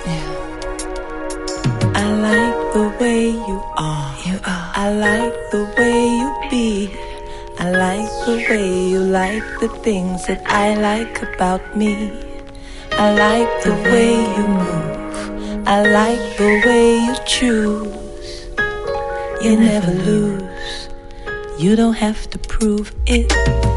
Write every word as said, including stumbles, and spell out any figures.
I like the way you are. You are. I like the way you be. I like the way you like the things that I like about me. I like the way you move. I like the way you choose. You never lose. You don't have to prove it.